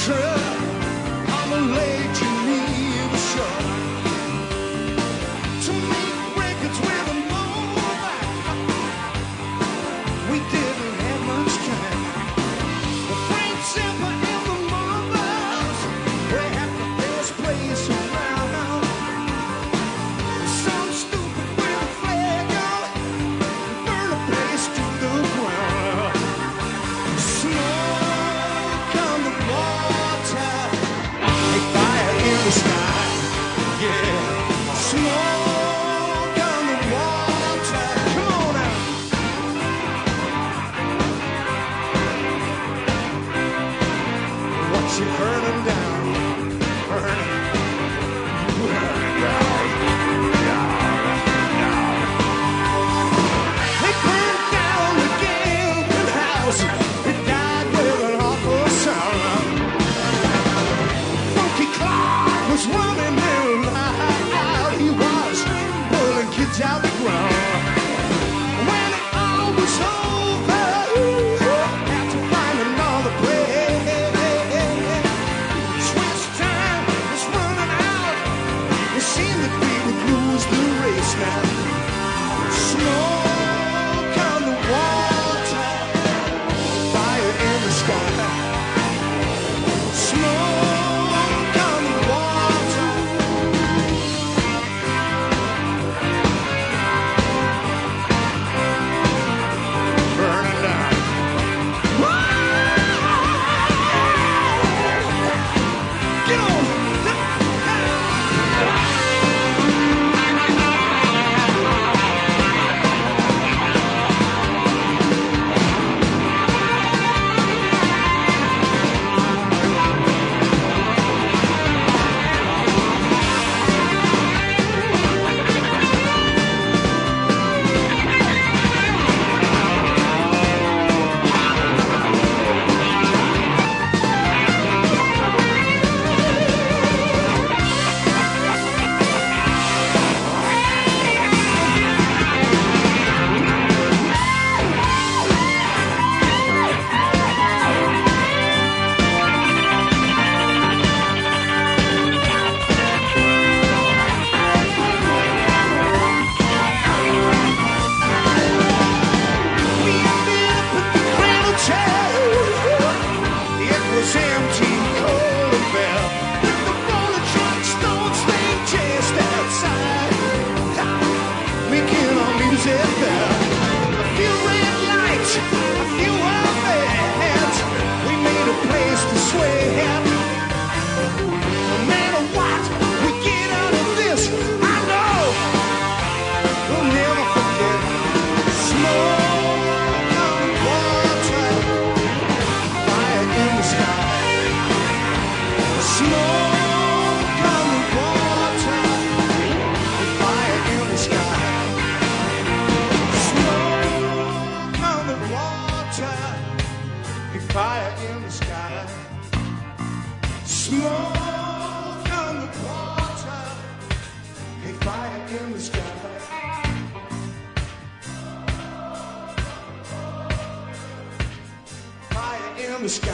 the sky.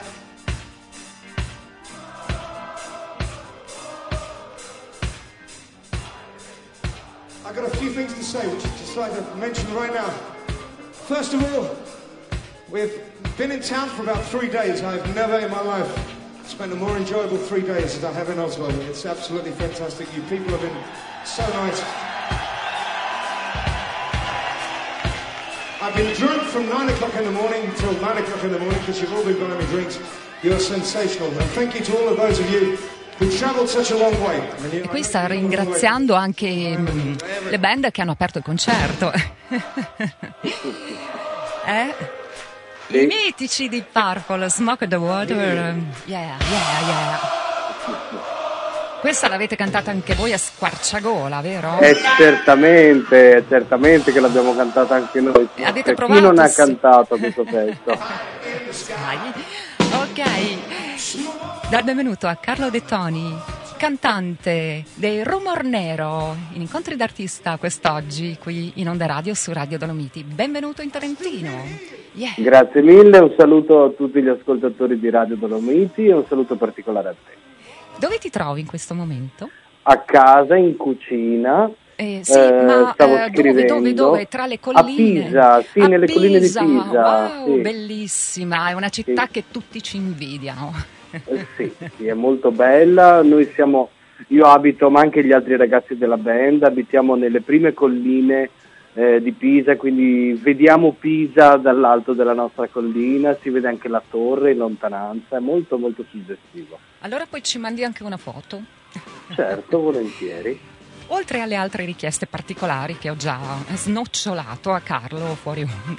I got a few things to say, which I'd just like to mention right now. First of all, we've been in town for about 3 days. I've never in my life spent a more enjoyable 3 days as I have in Oslo. It's absolutely fantastic. You people have been so nice. I've been drunk from 9 o'clock in the morning until 9 o'clock in the morning because you've all been buying me drinks. You're sensational. And thank you to all of those of you who traveled such a long way. E qui sta ringraziando anche le band che hanno aperto il concerto. I mitici di Purple, Smoke the Water. Yeah. Questa l'avete cantata anche voi a squarciagola, vero? Certamente che l'abbiamo cantata anche noi. Avete provato? Chi non ha cantato questo pezzo? Ok, dal benvenuto a Carlo De Toni, cantante dei Rumor Nero, in incontri d'artista quest'oggi qui in Onda Radio su Radio Dolomiti. Benvenuto in Trentino. Yeah. Grazie mille, un saluto a tutti gli ascoltatori di Radio Dolomiti e un saluto particolare a te. Dove ti trovi in questo momento? A casa, in cucina. Sì, ma dove? Tra le colline? A Pisa, sì, nelle colline di Pisa. Wow, sì. Bellissima, è una città sì. che tutti ci invidiano. Sì, è molto bella. Io abito, ma anche gli altri ragazzi della band, abitiamo nelle prime colline di Pisa, quindi vediamo Pisa dall'alto della nostra collina, si vede anche la torre in lontananza, è molto molto suggestivo. Allora poi ci mandi anche una foto? Certo, volentieri. Oltre alle altre richieste particolari che ho già snocciolato a Carlo fuori onda.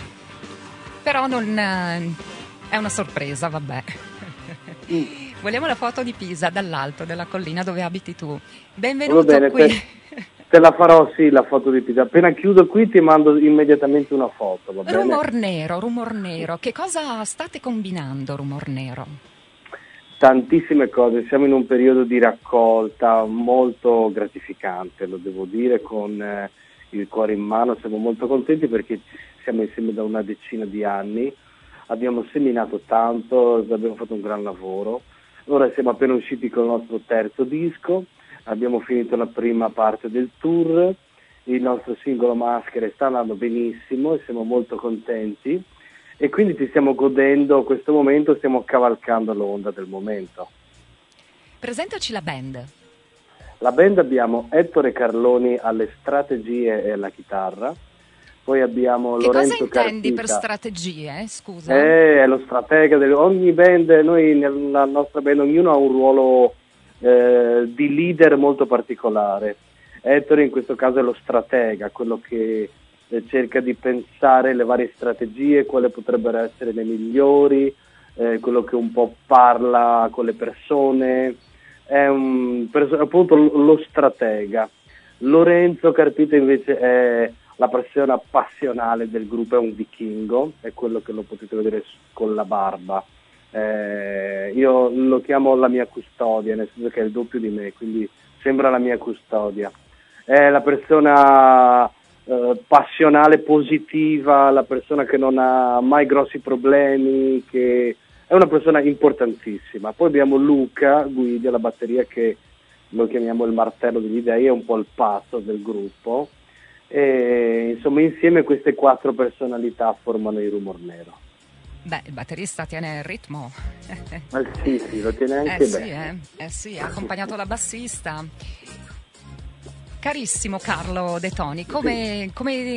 Però non è una sorpresa, vabbè. Vogliamo la foto di Pisa dall'alto della collina dove abiti tu. Benvenuto. Va bene, qui. Te la farò, sì, la foto di Pisa. Appena chiudo qui ti mando immediatamente una foto, va bene? Rumor nero. Che cosa state combinando, Rumor Nero? Tantissime cose, siamo in un periodo di raccolta molto gratificante, lo devo dire, con il cuore in mano, siamo molto contenti perché siamo insieme da una decina di anni, abbiamo seminato tanto, abbiamo fatto un gran lavoro, ora siamo appena usciti con il nostro terzo disco, abbiamo finito la prima parte del tour, il nostro singolo Maschere sta andando benissimo e siamo molto contenti. E quindi ci stiamo godendo questo momento, stiamo cavalcando l'onda del momento. Presentaci la band. La band abbiamo Ettore Carloni alle strategie e alla chitarra, poi abbiamo Lorenzo Carpita. Cosa intendi per strategie, scusa? È lo stratega ogni band, noi nella nostra band ognuno ha un ruolo di leader molto particolare. Ettore in questo caso è lo stratega, quello che cerca di pensare le varie strategie, quali potrebbero essere le migliori, quello che un po' parla con le persone, è appunto lo stratega. Lorenzo Carpita invece è la persona passionale del gruppo, è un vichingo, è quello che lo potete vedere con la barba. Io lo chiamo la mia custodia, nel senso che è il doppio di me, quindi sembra la mia custodia. È la persona passionale, positiva, la persona che non ha mai grossi problemi, che è una persona importantissima. Poi abbiamo Luca Guidi alla batteria, che lo chiamiamo il martello degli dei, è un po' il pazzo del gruppo, e insomma insieme queste 4 personalità formano il Rumor Nero. Beh, il batterista tiene il ritmo. Sì, lo tiene anche bene. Sì, accompagnato da bassista. Carissimo Carlo De Toni, come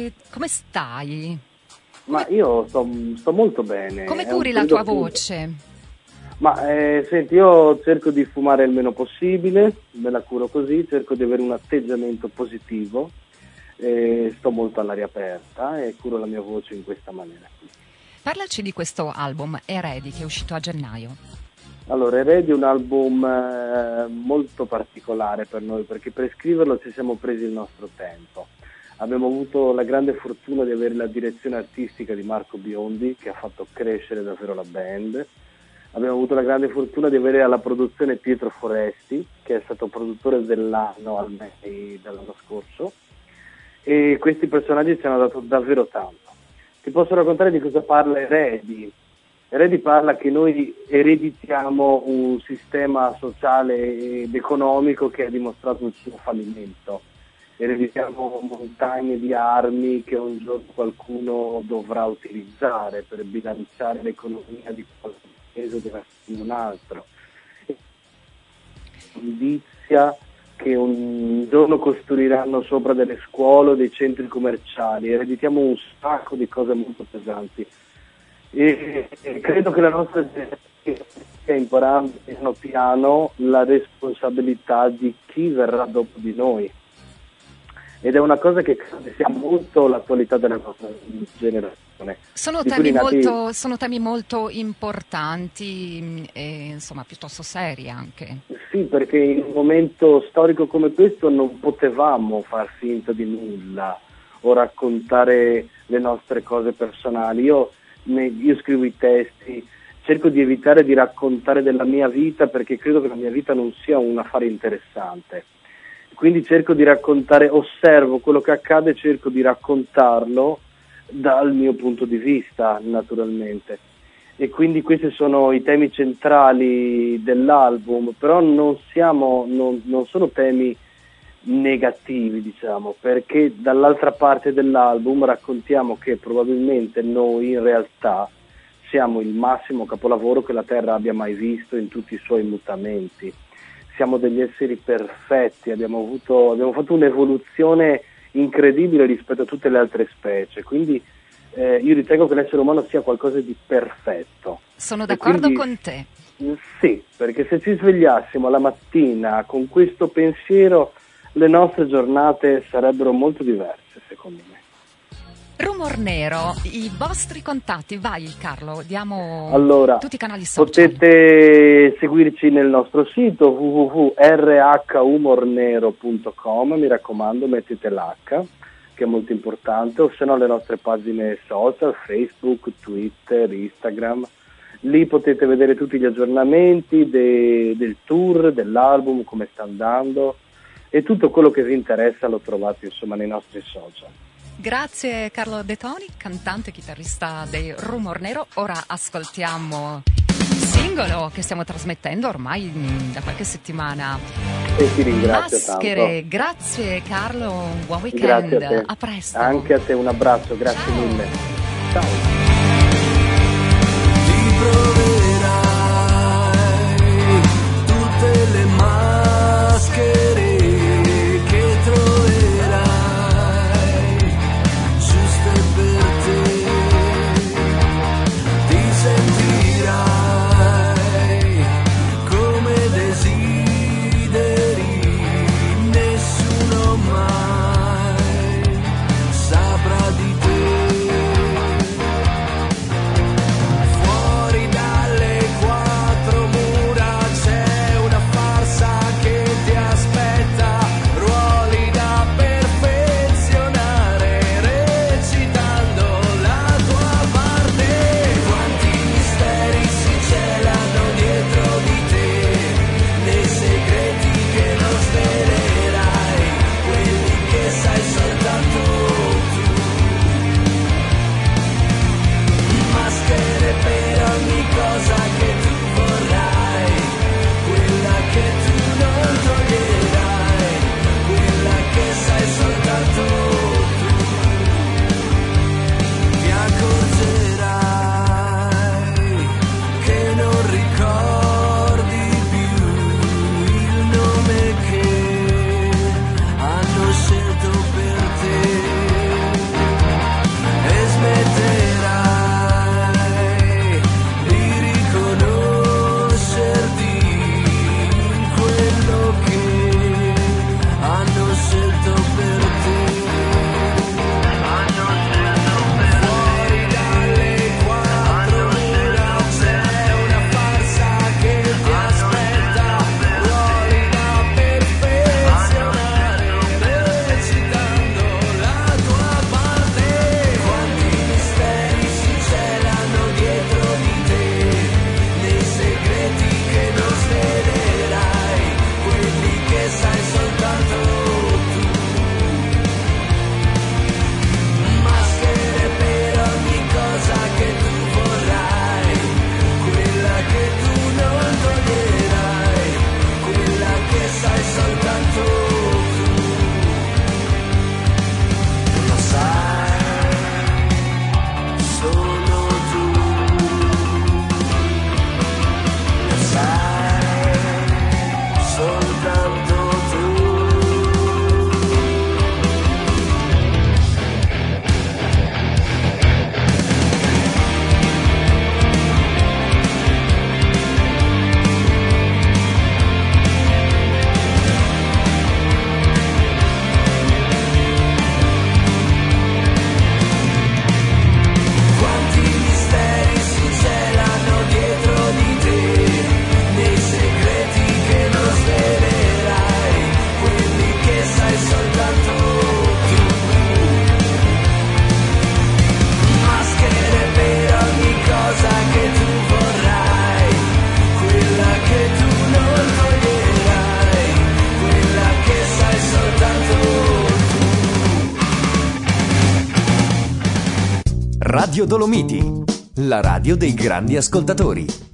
stai? Ma io sto molto bene. Come curi la tua voce? Ma senti, io cerco di fumare il meno possibile, me la curo così, cerco di avere un atteggiamento positivo, sto molto all'aria aperta e curo la mia voce in questa maniera. Parlaci di questo album Eredi che è uscito a gennaio. Allora, Eredi è un album molto particolare per noi, perché per scriverlo ci siamo presi il nostro tempo. Abbiamo avuto la grande fortuna di avere la direzione artistica di Marco Biondi, che ha fatto crescere davvero la band. Abbiamo avuto la grande fortuna di avere alla produzione Pietro Foresti, che è stato produttore dell'anno al MEI dell'anno scorso, e questi personaggi ci hanno dato davvero tanto. Ti posso raccontare di cosa parla Eredi. Eredi parla che noi ereditiamo un sistema sociale ed economico che ha dimostrato il suo fallimento. Ereditiamo montagne di armi che un giorno qualcuno dovrà utilizzare per bilanciare l'economia di qualche paese o di un altro. Indizia che un giorno costruiranno sopra delle scuole o dei centri commerciali. Ereditiamo un sacco di cose molto pesanti. E credo che la nostra generazione stia imparando piano piano la responsabilità di chi verrà dopo di noi, ed è una cosa che sia molto l'attualità della nostra generazione. Sono temi molto importanti e insomma piuttosto seri anche. Sì, perché in un momento storico come questo non potevamo far finta di nulla o raccontare le nostre cose personali. Io scrivo i testi, cerco di evitare di raccontare della mia vita, perché credo che la mia vita non sia un affare interessante. Quindi cerco di raccontare, osservo quello che accade, cerco di raccontarlo dal mio punto di vista, naturalmente. E quindi questi sono i temi centrali dell'album, però non sono temi negativi, diciamo, perché dall'altra parte dell'album raccontiamo che probabilmente noi in realtà siamo il massimo capolavoro che la Terra abbia mai visto in tutti i suoi mutamenti. Siamo degli esseri perfetti, abbiamo fatto un'evoluzione incredibile rispetto a tutte le altre specie, quindi io ritengo che l'essere umano sia qualcosa di perfetto. Sono d'accordo con te. Sì, perché se ci svegliassimo la mattina con questo pensiero, le nostre giornate sarebbero molto diverse, secondo me. Rumor Nero, i vostri contatti, vai Carlo, diamo tutti i canali social. Potete seguirci nel nostro sito www.rhumornero.com, mi raccomando mettete l'H, che è molto importante, o se no le nostre pagine social, Facebook, Twitter, Instagram. Lì potete vedere tutti gli aggiornamenti del tour, dell'album, come sta andando, e tutto quello che vi interessa lo trovate insomma nei nostri social. Grazie Carlo De Toni, cantante e chitarrista dei Rumor Nero. Ora ascoltiamo il singolo che stiamo trasmettendo ormai da qualche settimana. E ti ringrazio Maschere. tanto. Grazie Carlo, un buon weekend. Grazie a te. A presto. Anche a te un abbraccio, grazie mille. Ciao. Ti proverai tutte le maschere che troverai giuste per te. Ti sentirai come desideri, nessuno mai saprà di te. Radio Dolomiti, la radio dei grandi ascoltatori.